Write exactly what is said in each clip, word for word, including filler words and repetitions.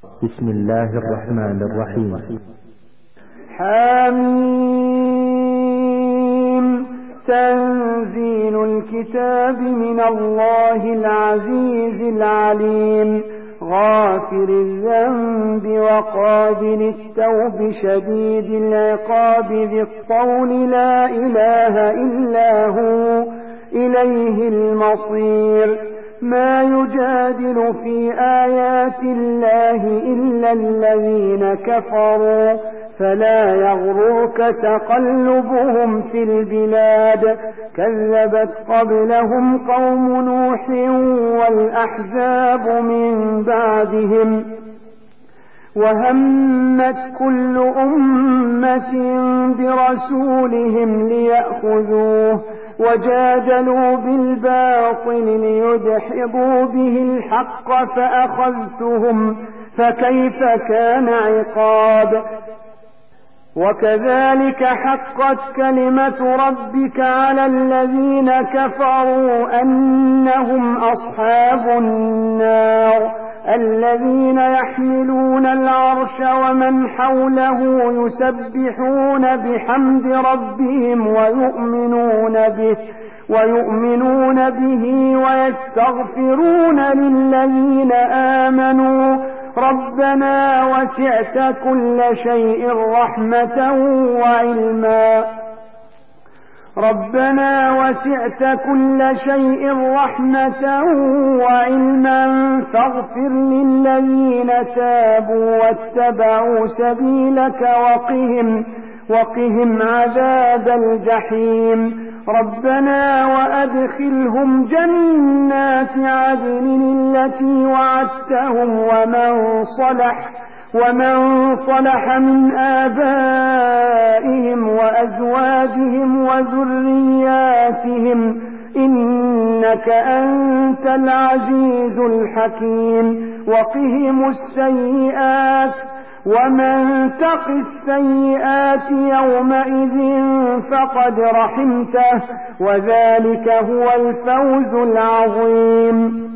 بسم الله الرحمن الرحيم. حميم. تنزيل الكتاب من الله العزيز العليم، غافر الذنب وقابل التوب شديد العقاب ذي الطول لا إله إلا هو إليه المصير. ما يجادل في آيات الله إلا الذين كفروا، فلا يغررك تقلبهم في البلاد. كذبت قبلهم قوم نوح والأحزاب من بعدهم، وهمت كل أمة برسولهم ليأخذوه، وجادلوا بالباطل ليدحضوا به الحق فأخذتهم، فكيف كان عقاب. وكذلك حقت كلمة ربك على الذين كفروا أنهم أصحاب النار، الذين يحملون العرش ومن حوله يسبحون بحمد ربهم ويؤمنون به ويؤمنون به ويستغفرون للذين آمنوا ربنا وسعت كل شيء رحمة وعلما ربنا وسعت كل شيء رحمة وعلما فاغفر للذين تابوا واتبعوا سبيلك وقهم وقهم عذاب الجحيم. ربنا وأدخلهم جنات عدن التي وعدتهم ومن صلح ومن صلح من آبائهم وأزواجهم وذرياتهم إنك أنت العزيز الحكيم. وقهم السيئات ومن تق السيئات يومئذ فقد رحمته، وذلك هو الفوز العظيم.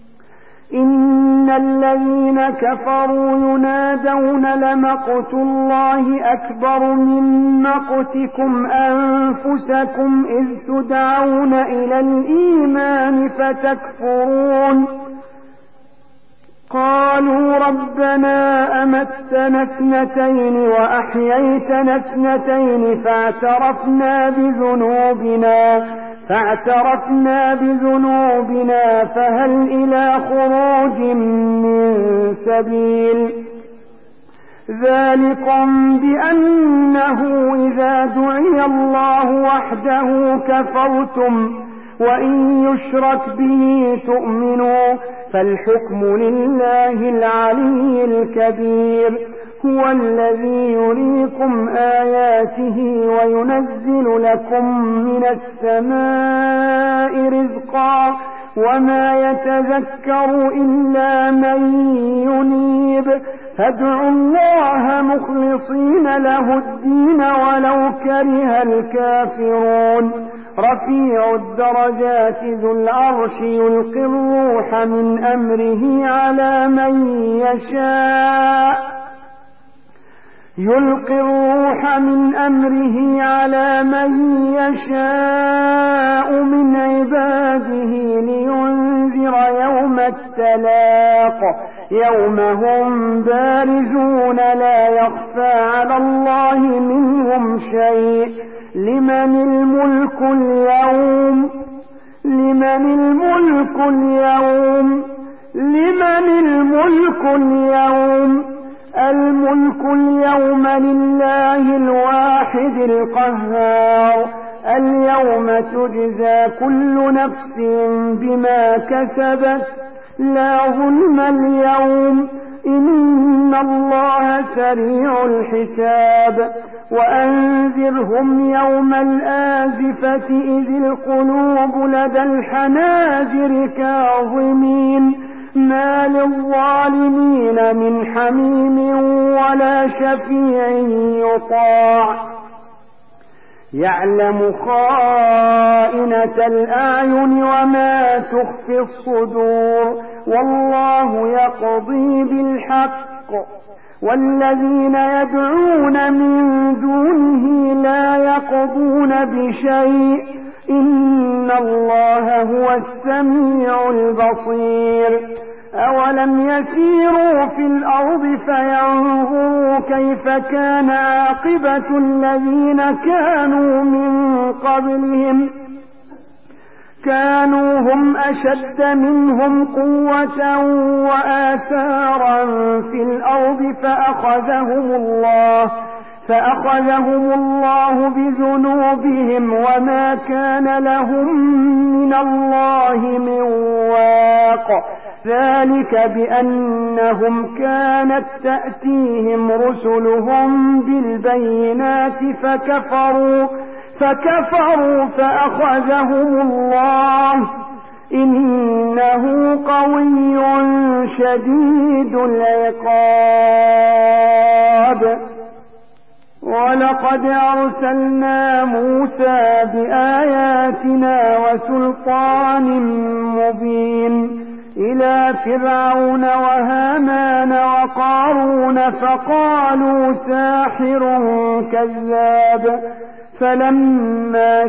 إن الذين كفروا ينادون لمقت الله أكبر من مقتكم أنفسكم إذ تدعون إلى الإيمان فتكفرون. قالوا ربنا أمتنا اثنتين وأحييتنا اثنتين فاعترفنا بذنوبنا فاعترفنا بذنوبنا فهل إلى خروج من سبيل. ذلكم بأنه إذا دعي الله وحده كفرتم وإن يشرك به تؤمنوا، فالحكم لله العلي الكبير. هو الذي يريكم آياته وينزل لكم من السماء رزقا وما يتذكر إلا من ينيب، فادعوا الله مخلصين له الدين ولو كره الكافرون. رفيع الدرجات ذو العرش يلقي الروح من أمره على من يشاء يلقي الروح من أمره على من يشاء من عباده لينذر يوم التلاق، يوم هم بارزون لا يخفى على الله منهم شيء. لمن الملك اليوم لمن الملك اليوم لمن الملك اليوم الملك اليوم لله الواحد القهار. اليوم تجزى كل نفس بما كسبت لا ظلم اليوم إن الله سريع الحساب. وأنذرهم يوم الآزفة إذ القلوب لدى الحناجر كاظمين ما للظالمين من حميم ولا شفيع يطاع. يعلم خائنة الأعين وما تخفي الصدور، والله يقضي بالحق والذين يدعون من دونه لا يقضون بشيء إن الله هو السميع البصير أولم يسيروا في الأرض فينظروا كيف كان عاقبة الذين كانوا من قبلهم كانوا هم أشد منهم قوة وآثارا في الأرض فأخذهم الله فأخذهم الله بذنوبهم وما كان لهم من الله من واق ذلك بأنهم كانت تأتيهم رسلهم بالبينات فكفروا فكفروا فأخذهم الله إنه قوي شديد العقاب ولقد أرسلنا موسى بآياتنا وسلطان مبين إلى فرعون وهامان وقارون فقالوا ساحر كذاب فلما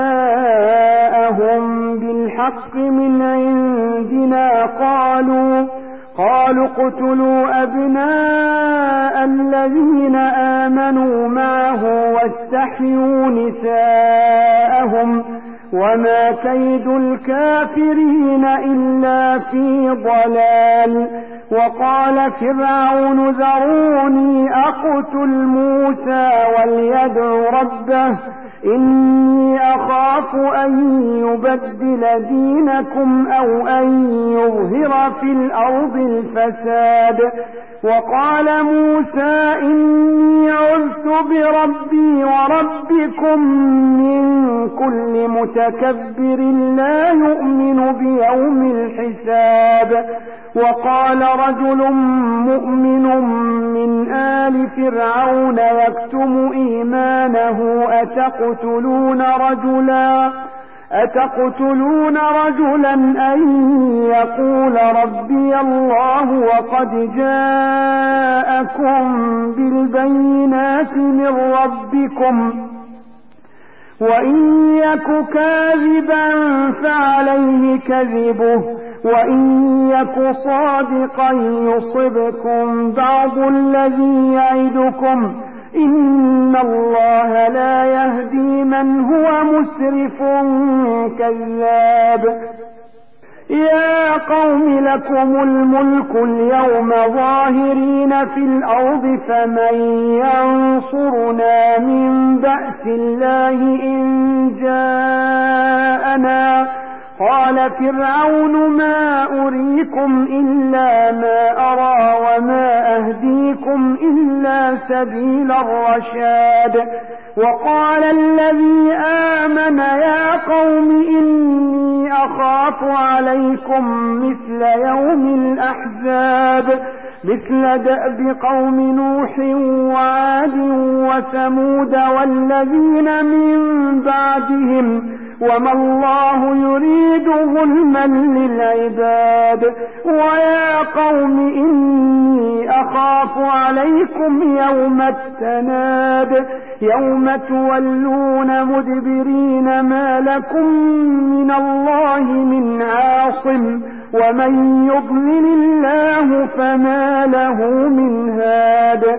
جاءهم بالحق من عندنا قالوا قالوا اقتلوا أبناء الذين آمنوا معه واستحيوا نساءهم وما كيد الكافرين إلا في ضلال وقال فرعون ذروني أقتل موسى وليدع ربه إني أخاف أن يبدل دينكم أو أن يظهر في الأرض الفساد وقال موسى إني عذت بربي وربكم من كل متكبر لا يؤمن بيوم الحساب وقال رجل مؤمن من آل فرعون يكتم إيمانه أتقتلون رجلا أتقتلون رجلا أن يقول ربي الله وقد جاءكم بالبينات من ربكم وإن يك كاذبا فعليه كذبه وإن يك صادقا يصبكم بعض الذي يعدكم إن الله لا يهدي من هو مسرف كذاب يا قوم لكم الملك اليوم ظاهرين في الأرض فمن ينصرنا من بأس الله إن جاءنا قال فرعون ما أريكم إلا ما أرى وما أهديكم إلا سبيل الرشاد وقال الذي آمن يا قوم إني أخاف عليكم مثل يوم الأحزاب مثل دأب قوم نوح وعاد وثمود والذين من بعدهم وما الله يريد ظلما للعباد ويا قوم إني أخاف عليكم يوم التناد يوم تولون مدبرين ما لكم من الله من عاصم ومن يضلل الله فما له من هاد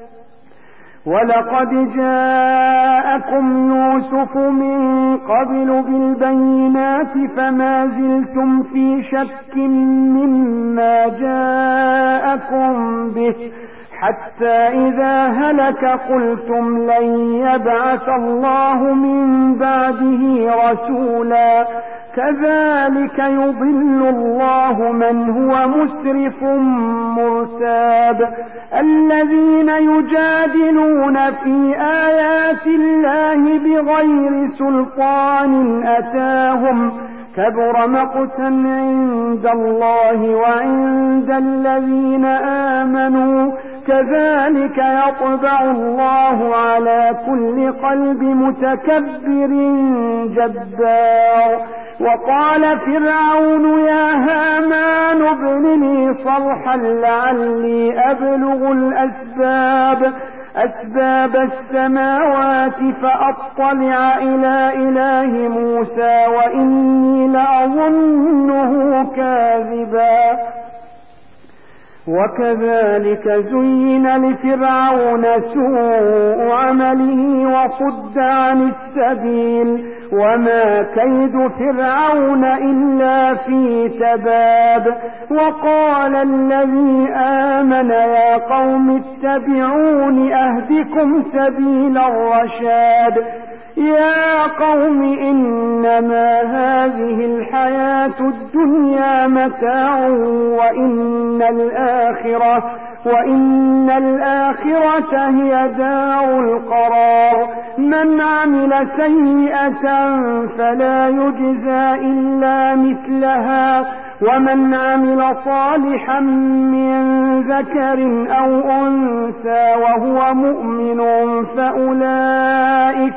ولقد جاءكم يوسف من قبل بالبينات فما زلتم في شك مما جاءكم به حتى إذا هلك قلتم لن يبعث الله من بعده رسولا كذلك يضل الله من هو مسرف مرتاب الذين يجادلون في آيات الله بغير سلطان أتاهم كبر مقتا عند الله وعند الذين آمنوا كذلك يطبع الله على كل قلب متكبر جبار وقال فرعون يا هامان ابن لي صرحا لعلي أبلغ الأسباب أسباب السماوات فأطلع إلى إله موسى وإني لأظنه كاذبا. وكذلك زين لفرعون سوء عمله وصد عن السبيل وما كيد فرعون إلا في تباب. وقال الذي آمن يا قوم اتبعون أهدكم سبيل الرشاد. يا قوم إنما هذه الحياة الدنيا متاع وإن الآخرة وإن الآخرة هي دار القرار. من عمل سيئة فلا يجزى إلا مثلها ومن عمل صالحا من ذكر أو أنثى وهو مؤمن فأولئك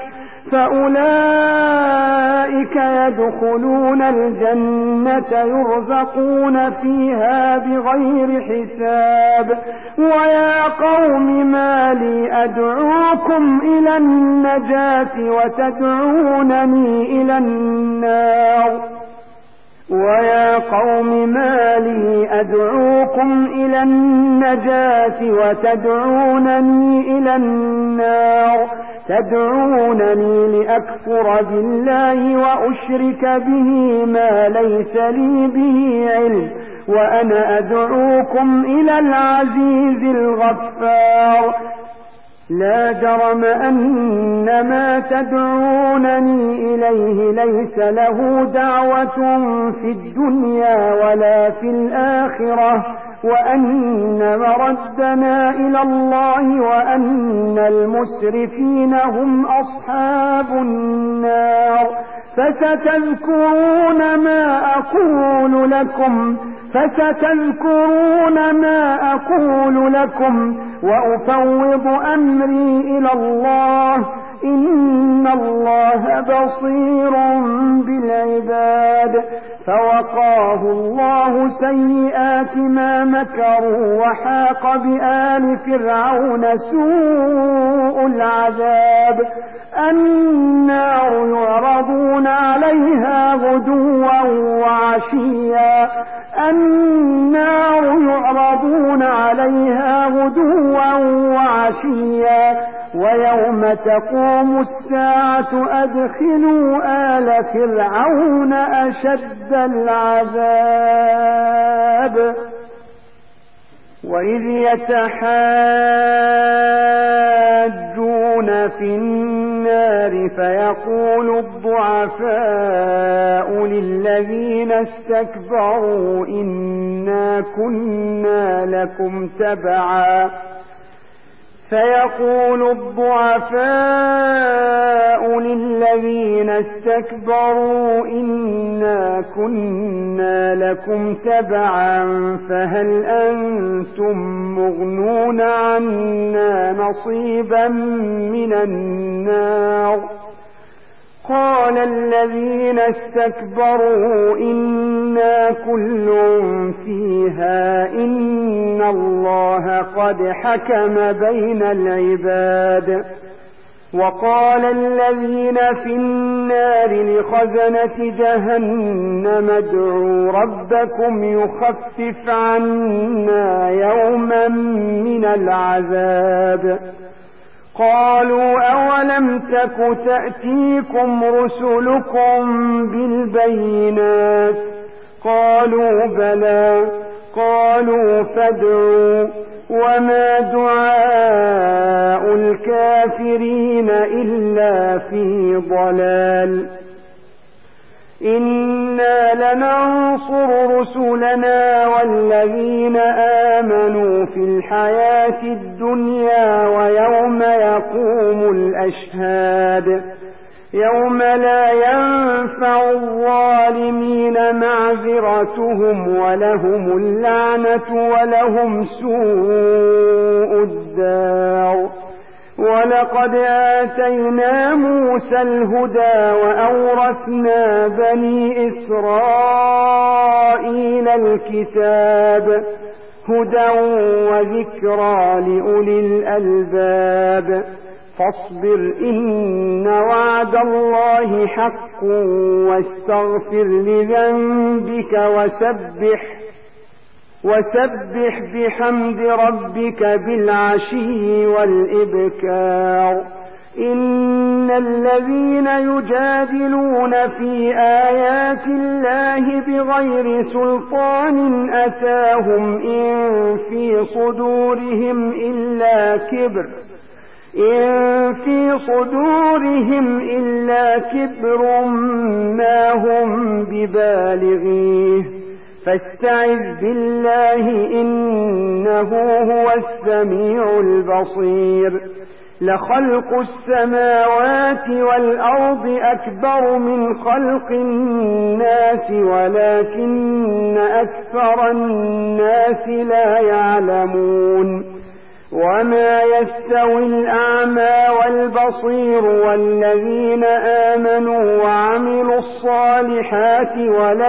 فأولئك يدخلون الجنة يرزقون فيها بغير حساب. ويا قوم ما لي أدعوكم إلى النجاة وتدعونني إلى النار ويا قوم ما لي أدعوكم إلى النجاة وتدعونني إلى النار تدعونني لأكفر بالله وأشرك به ما ليس لي به علم وأنا أدعوكم إلى العزيز الغفار. لا جرم أن ما تدعونني إليه ليس له دعوة في الدنيا ولا في الآخرة وأن مردنا إلى الله وأن المسرفين هم أصحاب النار. فستذكرون ما أقول لكم فستذكرون ما أقول لكم وأفوض أمري إلى الله إن الله بصير بالعباد. فوقاه الله سيئات ما مكروا وحاق بآل فرعون سوء العذاب. النار يعرضون عليها غدوا وعشيا النار يعرضون عليها غدوا وعشيا ويوم تقوم الساعة أدخلوا آل فرعون أشد العذاب. وإذ يتحاجون في النار فيقول الضعفاء للذين استكبروا إنا كنا لكم تبعا فيقول الضعفاء للذين استكبروا إنا كنا لكم تبعا فهل أنتم مغنون عنا نصيبا من النار. قال الذين استكبروا إنا كل فيها إن الله قد حكم بين العباد. وقال الذين في النار لخزنة جهنم ادعوا ربكم يخفف عنا يوما من العذاب. قالوا أولم تك تأتيكم رسلكم بالبينات قالوا بلى قالوا فادعوا وما دعاء الكافرين إلا في ضلال. إنا لننصر رسلنا والذين آمنوا في الحياة الدنيا ويوم يقوم الأشهاد يوم لا ينفع الظالمين معذرتهم ولهم اللعنة ولهم سوء الدار. ولقد آتينا موسى الهدى وأورثنا بني إسرائيل الكتاب هدى وذكرى لأولي الألباب فاصبر إن وعد الله حق واستغفر لذنبك وسبح وسبح بحمد ربك بالعشي والإبكار إن الذين يجادلون في آيات الله بغير سلطان أتاهم إن في صدورهم إلا كبر إن في صدورهم إلا كبر ما هم ببالغيه فاستعذ بالله إنه هو السميع البصير لخلق السماوات والأرض أكبر من خلق الناس ولكن أكثر الناس لا يعلمون وما يستوي الأعمى والبصير والذين آمنوا وعملوا الصالحات ولا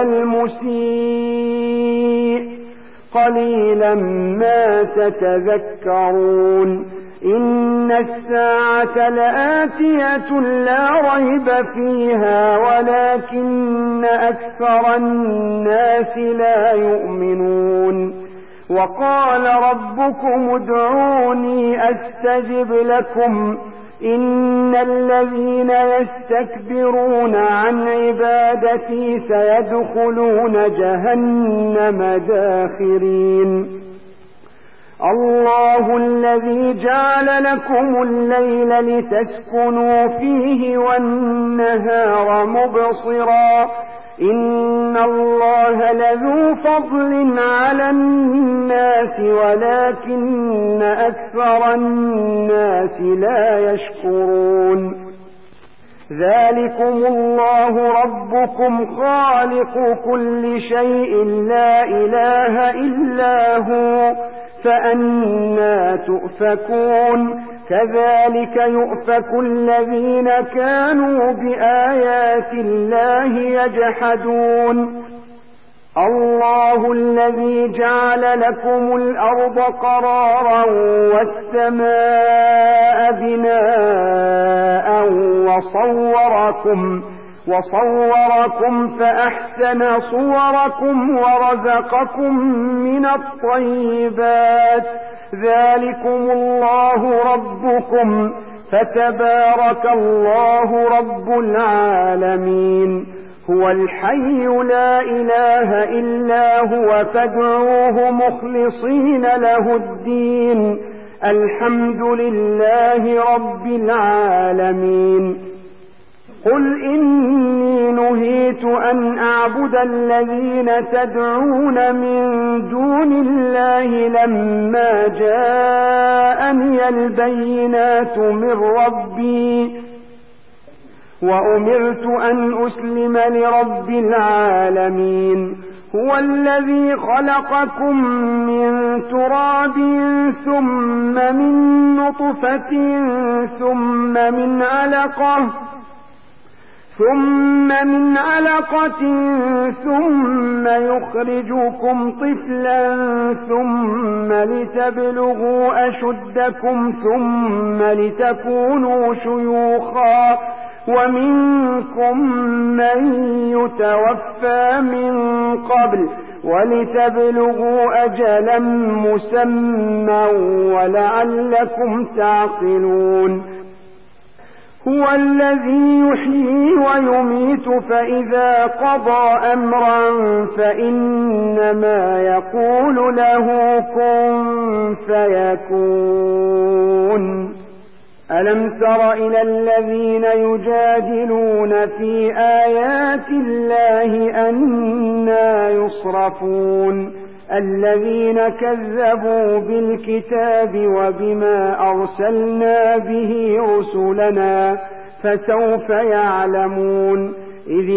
المسيء قليلا ما تتذكرون إن الساعة لآتية لا ريب فيها ولكن أكثر الناس لا يؤمنون وقال ربكم ادعوني أستجب لكم إن الذين يستكبرون عن عبادتي سيدخلون جهنم داخرين الله الذي جعل لكم الليل لتسكنوا فيه والنهار مبصرا إن الله لذو فضل على الناس ولكن أكثر الناس لا يشكرون ذلكم الله ربكم خالق كل شيء لا إله إلا هو فأنى تؤفكون كذلك يؤفك الذين كانوا بآيات الله يجحدون الله الذي جعل لكم الأرض قرارا والسماء بناء وصوركم وصوركم فأحسن صوركم ورزقكم من الطيبات ذلكم الله ربكم فتبارك الله رب العالمين هو الحي لا إله إلا هو فادعوه مخلصين له الدين الحمد لله رب العالمين قل إني نهيت أن أعبد الذين تدعون من دون الله لما جاءني البينات من ربي وأمرت أن أسلم لرب العالمين هو الذي خلقكم من تراب ثم من نطفة ثم من علقة ثم من علقة ثم يخرجكم طفلا ثم لتبلغوا أشدكم ثم لتكونوا شيوخا ومنكم من يتوفى من قبل ولتبلغوا أجلا مسمى ولعلكم تعقلون هو الذي يحيي ويميت فإذا قضى أمرا فإنما يقول له كن فيكون ألم تر إلى الذين يجادلون في آيات الله أنى يصرفون الذين كذبوا بالكتاب وبما أرسلنا به رسلنا فسوف يعلمون إذ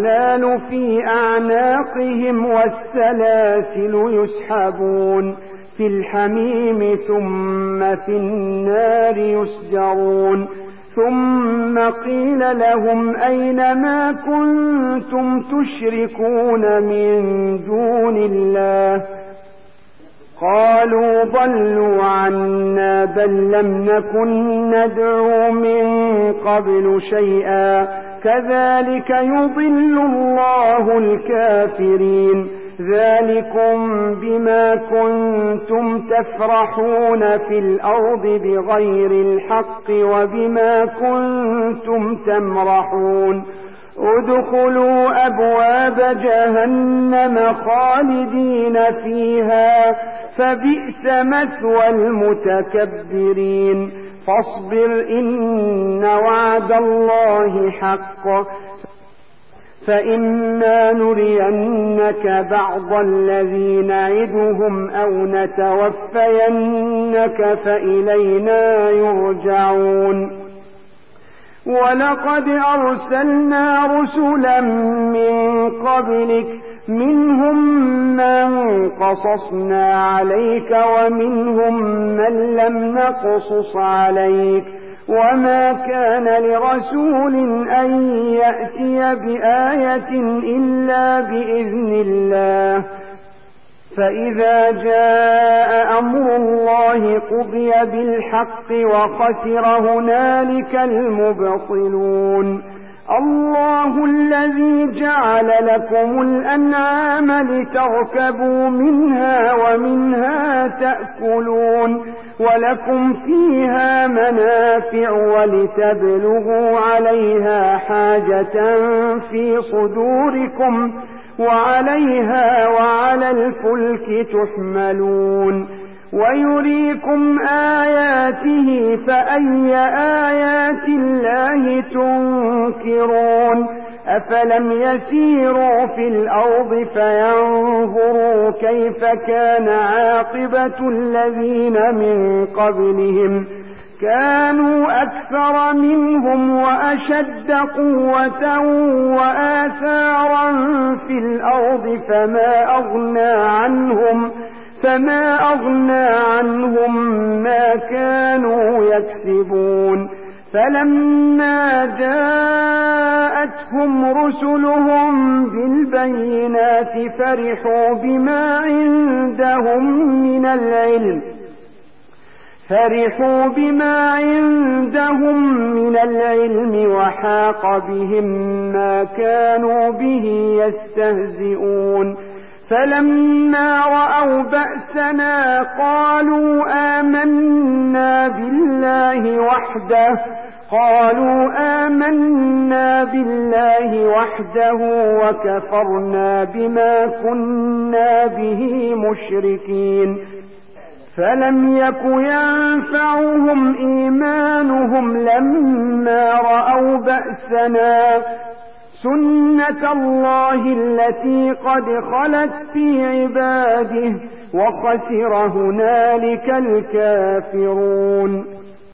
الأغلال في أعناقهم والسلاسل يسحبون في الحميم ثم في النار يسجرون ثم قيل لهم أين ما كنتم تشركون من دون الله قالوا ضلوا عنا بل لم نكن ندعو من قبل شيئا كذلك يضل الله الكافرين ذلكم بما كنتم تفرحون في الأرض بغير الحق وبما كنتم تمرحون ادخلوا أبواب جهنم خالدين فيها فبئس مثوى المتكبرين فاصبر إن وعد الله حق فإما نرينك بعض الذي نعدهم أو نتوفينك فإلينا يرجعون ولقد أرسلنا رسلا من قبلك منهم من قصصنا عليك ومنهم من لم نقصص عليك وما كان لرسول أن يأتي بآية إلا بإذن الله فإذا جاء أمر الله قضي بالحق وخسر هنالك المبطلون الله الذي جعل لكم الأنعام لتركبوا منها ومنها تأكلون ولكم فيها منافع ولتبلغوا عليها حاجة في صدوركم وعليها وعلى الفلك تحملون ويريكم آياته فأي آيات الله تنكرون أفلم يسيروا في الأرض فينظروا كيف كان عاقبة الذين من قبلهم كانوا أكثر منهم وأشد قوة وآثارا في الأرض فما أغنى عنهم فما أغنى عنهم ما كانوا يكسبون فلما جاءتهم رسلهم بالبينات فرحوا بما عندهم من العلم فرحوا بما عندهم من العلم وحاق بهم ما كانوا به يستهزئون فلما رأوا بأسنا قالوا آمنا بالله وحده قالوا آمنا بالله وحده وكفرنا بما كنا به مشركين فلم يك ينفعهم إيمانهم لما رأوا بأسنا سنة الله التي قد خلت في عباده وخسر هنالك الكافرون